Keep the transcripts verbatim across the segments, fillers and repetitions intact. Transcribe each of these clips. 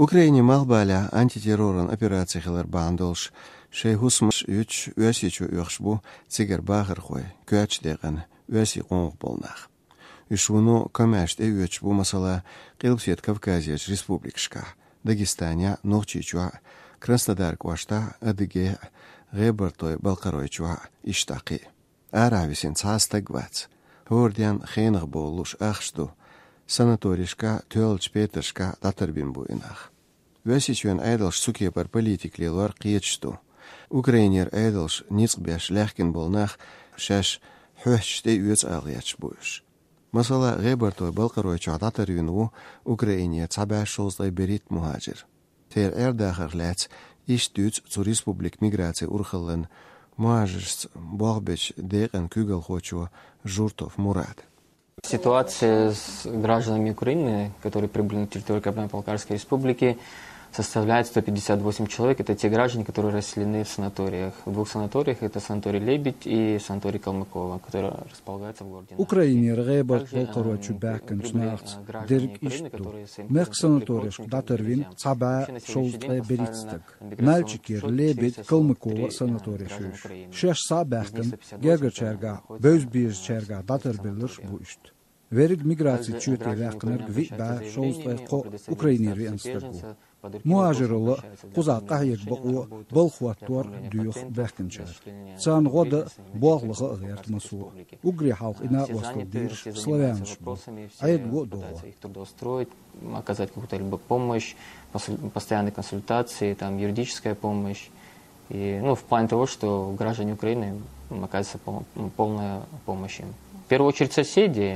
Ukraina malbaля антитеррорын операциялар бандолш, шей хусмаш үч өсичу өкшбу цигер багыр хой, көч деган өси қоңық болнақ. Ишуну комашт э өч бу масала Қилпсет Кавказияч республикшка, Дагестания Нохчичуа, Краснодар Квашта, Адыге, Гебартой Балқаройчуа, Иштақи. Арависин цастагвац. Хордян хейнах болуш ахшту. Санаторишка, тёлч петершка, татарбин буинах. Весичуен айдалш сукепар политиклилар қиечту. Украинер айдалш ницбяш лахкин болнах, шаш хөхчте үец алгияч буиш. Масала Гебартой Балқаройчуа татарбину Украине цабаш шоздай берит мухаджир. Тер эрдахар лац иштуц цу республик миграции урхалын мухаджирс богбеч деган кюгал хочу Журтов Мурат. Ситуация с гражданами Украины, которые прибыли на территорию Кабардино-Балкарской республики, составляет сто пятьдесят восемь человек. Это те граждане, которые расселены в санаториях. В двух санаториях это санаторий Лебедь и санаторий Калмыкова, которые располагаются в городе. Украине Гебарт Балқаройчу бәкінч нағц дерг ишту. Мек санаториш датарвин цаба шоуздғай беритстік. Мальчикер Лебедь Калмыкова санаторишуш. Шеш са бәкін гергер чәрга, бөз бейз чәрга датар білір бұ ішт. Вериг миграции чует ләқінер гви бә шоуздғай қо Украинерви анстыргу. مهاجر قزاق قهيك بقو بالخواتور ديوخ بحكنشار سان غدا باغلغ غيرت مسو угри حلق إنا وصل ديرش славянш عيد го дола трудоустроить, оказать какую-то либо помощь, постоянные консультации, там юридическая помощь. И, ну, в плане того, что граждане Украины оказывается полная помощь им. В первую очередь соседи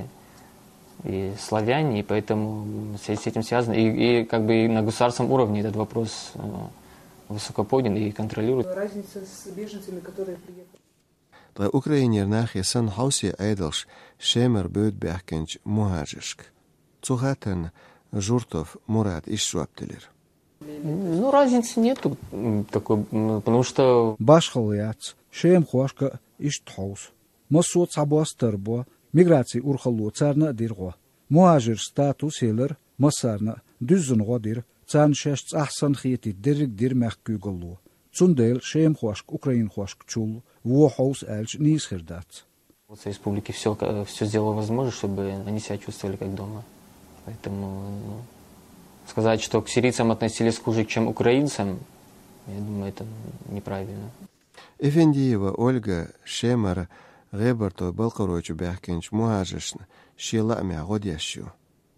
и славяне, и поэтому с этим связано. И, и как бы и на государственном уровне этот вопрос э, высоко поднят и контролирует. Разница с беженцами, которые приехали. Для Украины нахи сан хауси айдалш шемер бёдбяхкенч мухаджишк. Цухатен Журтов Мурат ишшуаптелер. Ну, разницы нету такой, потому что... Башхалыяц, шем хуашка иштхаус. Масуот сабуастарбо. Миграции урхалу царна дирго. Мухажир статус хелер масарна дүззунго дир цан шешц ахсан хияти дирик дир махкюгалу. Цундел шеем хуашк Украин хуашк чул во хаус эльч нисхердац. В республике все, все сделало возможно, чтобы они себя чувствовали как дома. Поэтому ну, сказать, что к сирийцам относились хуже, чем к украинцам, я думаю, это неправильно. Эфендиева Ольга Шемара Гебартой Балқаройчу бәхкенч мухажишн шила мя годящу.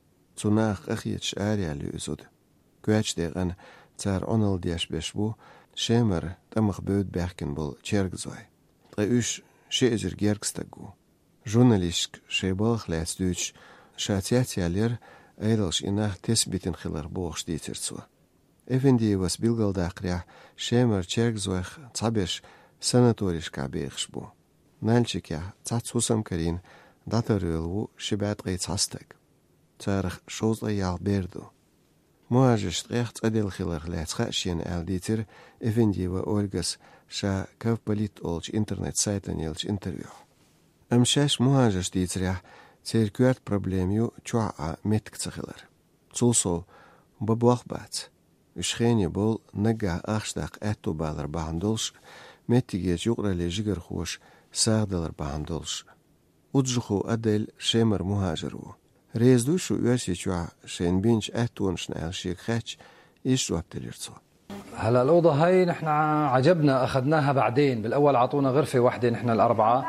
Цунах ахич ариали үзуд. Көч деган цар онал дяш бешбу шемер тамах бөд бәхкен бол чергзой. Тре үш шезер гергстагу. Журналистик шебалх ләстүч шатятиялер эйдалш инах тесбитин хилар боғш дейтерцу. Эфендиевас билгалдақря шемер чергзойх цабеш санаторишка бейхшбу. Нальчикя цацусам карин датарылу шибат гей цастак. Царх шозла ял берду. Муажиш рехт адел хилар лэцха шин алдитер Эфендиева Ольгас ша кавполит олч интернет сайтан елч интервью. Амшаш муажиш дитря церкуат проблемью чуа меткцахилар. Цулсо бабуахбац. Ишхени бол нага ахштак эту балар бандолш метиге жугра лежигер хуш ساغدلر باندولش. وجهو أدل شمر مهاجرو. ريزدوشو يوسي شوع شين بينش أهتونش نقل شيك خاتش إيش وابتليرتو. هلا الأوضة هاي نحن عجبنا أخذناها بعدين بالأول عطونا غرفة واحدة نحن الأربعة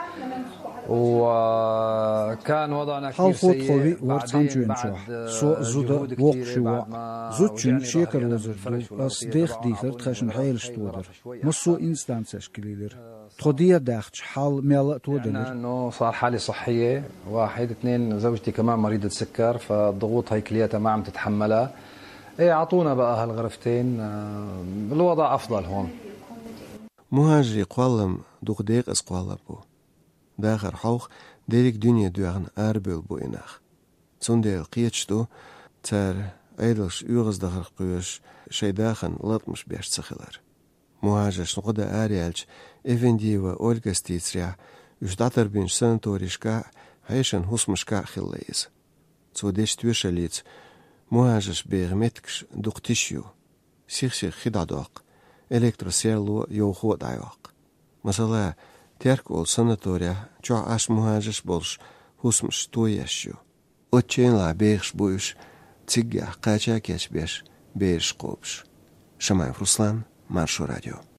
وكان وضعنا كثير سيء بعدين بعد سو زود وقشوا زوتشن شيكر وزردو أس ديخ ديخر تخشن حيل شتودر مصو إنستانس أشكليدر تخدية داخش حال ميلا تودلر إنه صار حالة صحية واحد اثنين زوجتي كمان مريضة سكر فالضغوط هاي كلياتها ما عم تتحملها ايه عطونا بقى هالغرفتين الوضع افضل هون مهاجري قوالم دوغ ديق اس قوالبو داخر حوخ ديريك دنيا دوغن اربل بو اناخ تسونديل قيتشتو تار ايدلش يوغز داخر قيوش شي داخن لطمش بيش تسخلر مهاجرش نقدا اريالش Эфендиева Ольга стицря уж датар бинш санаторишка хайшен хусмышка хиллейз. Цудеш твешалиц muhajış beğmetkş duqtişyu. Sixsix xidadaq. Elektrosiyerlu yoxu dayaq. Mesela terk ol sanatoriya çoğ aş muhajış bolş husmuş toyaşyu. Otçenla beğş buyuş tsiggah qaça keçbeş beğş qopş. Şamay Ruslan, Marşo Radyo.